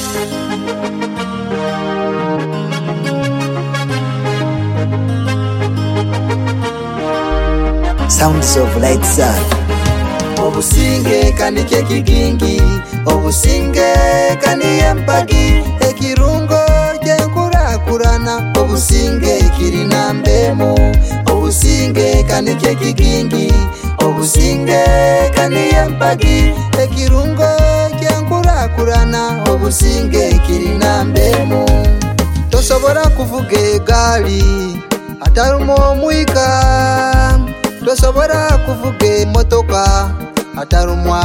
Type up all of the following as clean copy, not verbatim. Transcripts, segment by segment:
Sounds of Light Sun. Obusinge kanike kigingi, obusinge kaniye mpagi, ekirungo kyenkurakurana, obusinge kirina mbemu, obusinge kanike kigingi, obusinge kaniye mpagi, ekirungo kyenkurakurana, obusinge kirina mbemu. Tosobora kuvuga egali atarumo omwika, tosobora kuvuga motoka atarumwa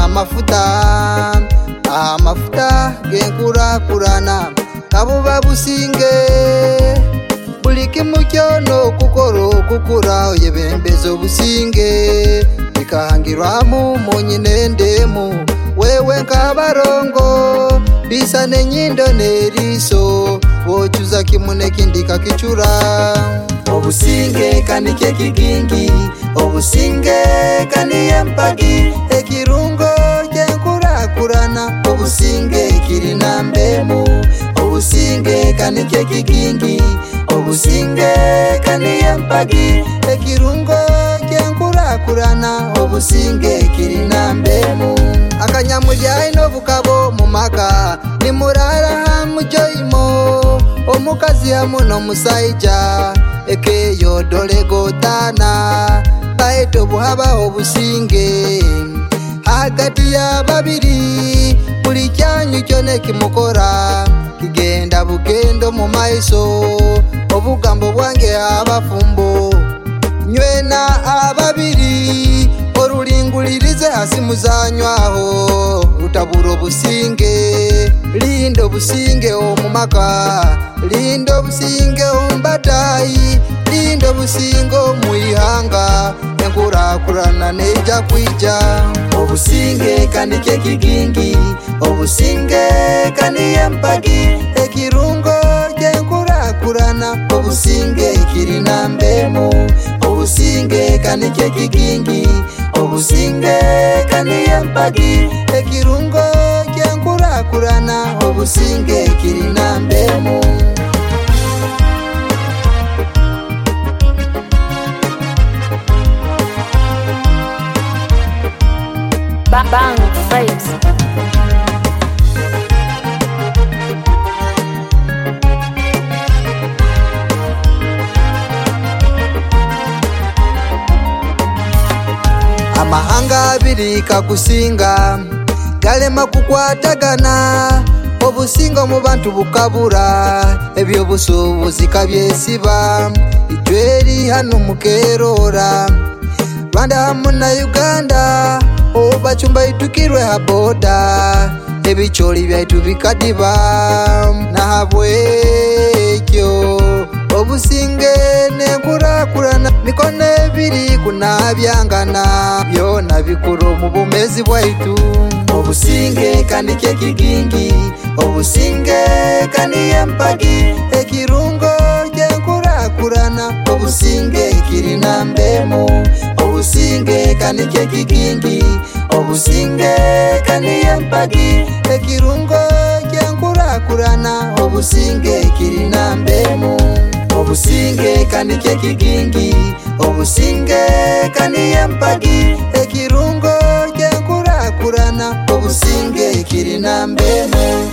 amafuta genkurakurana, kabuba businge buli kimu kyono kukura oyebembeza obusinge bikahangirwamu munyine ndemu, wewe nkabarongo bisa nenyindo neriso bochuza kimune kindika kichura. Obusinge kanike kigingi, obusinge kaniye mpagi, ekirungo kyenkurakurana, obusinge kirina mbemu, obusinge kanike kigingi, obusinge kaniye mpagi, ekirungo kyenkurakurana, obusinge kirina mbemu. Akanyamulya ino bukabo mumaka nimurara hamujoimo, omukazi hamu n'omusaija ekeyo dole gotana baito buhaba obusinge hagati ya babiri, buli kyanyu kyone kimukora kigenda bugendo mu maiso, obugambo bwange abafumbo nywena ababiri, orulingulirize hasi muzanywaho utabura obusinge. Lindo businge omumaka, lindo businge ombatayi, lindo businge omwihanga, enkurakurana neija kwija. Obusinge kanike kigingi, obusinge kaniye mpagi, ekirungo kyenkurakurana, obusinge kirina mbemu, obusinge kanike kigingi, obusinge kaniye mpagi, ekirungo kyenkurakurana, obusinge kirina mbemu. Bang Vibes. Amahanga abiri kakusinga galema kukwatagana, obusinga mu bantu bukabura, ebyo busubuzi kabyesiba, ijweri hano mukerora, Rwanda hamu na Uganda obachumba itukirwe haboda, ebicholi byaitu bikadiba nahabwekyo. Obusinge nenkurakurana, mikono ebiri kunabyangana, byona bikuru mu bumezi bwaitu. Obusinge kanike kigingi, obusinge kaniye mpagi, ekirungo kyenkurakurana, obusinge kirina mbemu, obusinge kanike kigingi, obusinge kaniye mpagi, ekirungo kyenkurakurana, obusinge kirina mbemu. Obusinge kanike kigingi, obusinge kaniye mpagi, ekirungo kyenkurakurana, obusinge kirina mbemu.